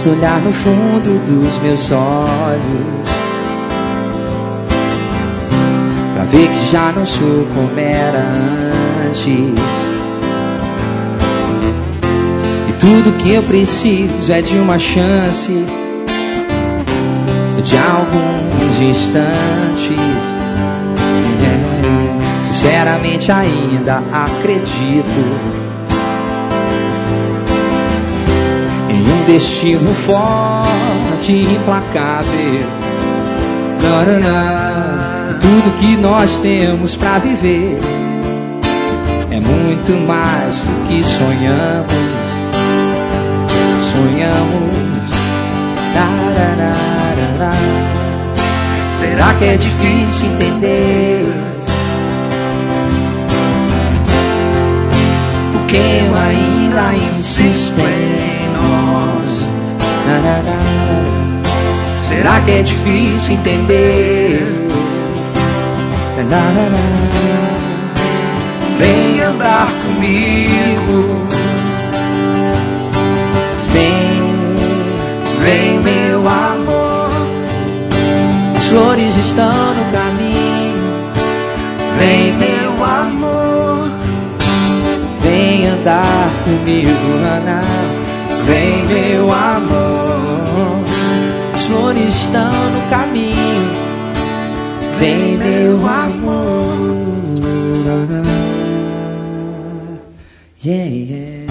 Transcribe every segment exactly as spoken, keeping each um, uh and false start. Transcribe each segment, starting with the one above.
Basta olhar no fundo dos meus olhos pra ver que já não sou como era antes. E tudo que eu preciso é de uma chance, de alguns instantes. É, sinceramente ainda acredito em um destino forte e implacável. Tudo que nós temos pra viver é muito mais do que sonhamos. Sonhamos. Será que é difícil entender porque eu ainda insisto em nós? Será que é difícil entender? Vem andar comigo, vem, vem meu amor. As flores estão no caminho. Vem meu amor, vem andar comigo, Ana. Vem meu amor, as flores estão no caminho. Vem meu amor. Yeah, yeah.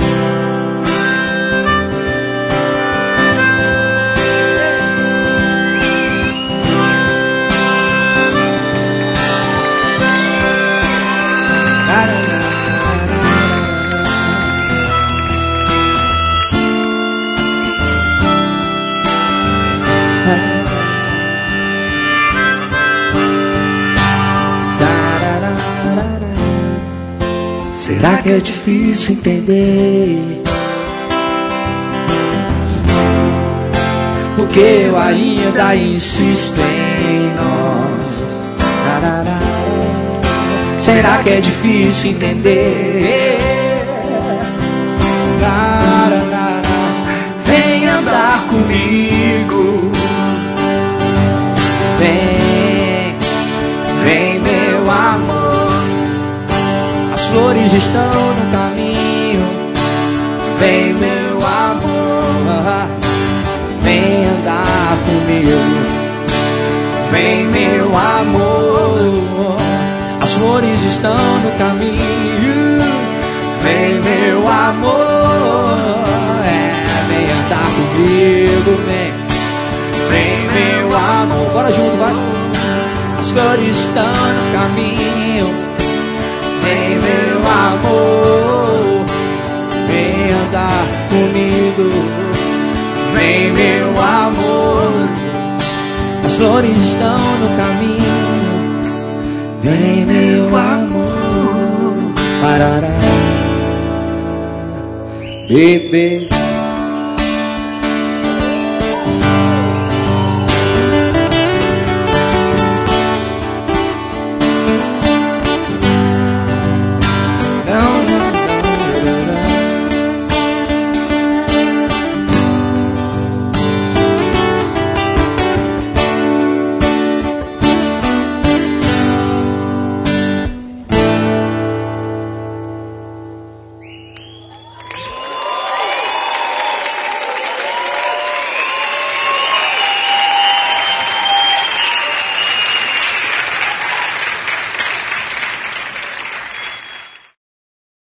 Será que é difícil entender porque eu ainda insisto em nós? Será que é difícil entender? Vem andar comigo, vem, vem meu amor. As flores estão no caminho. Vem meu amor, vem andar comigo. Vem meu amor, as flores estão no caminho. Vem meu amor, é, vem andar comigo, vem. Vem meu amor, bora junto, vai. As flores estão no caminho. Vem meu amor, vem andar comigo. Vem meu amor, as flores estão no caminho. Vem meu amor, parará, bebê.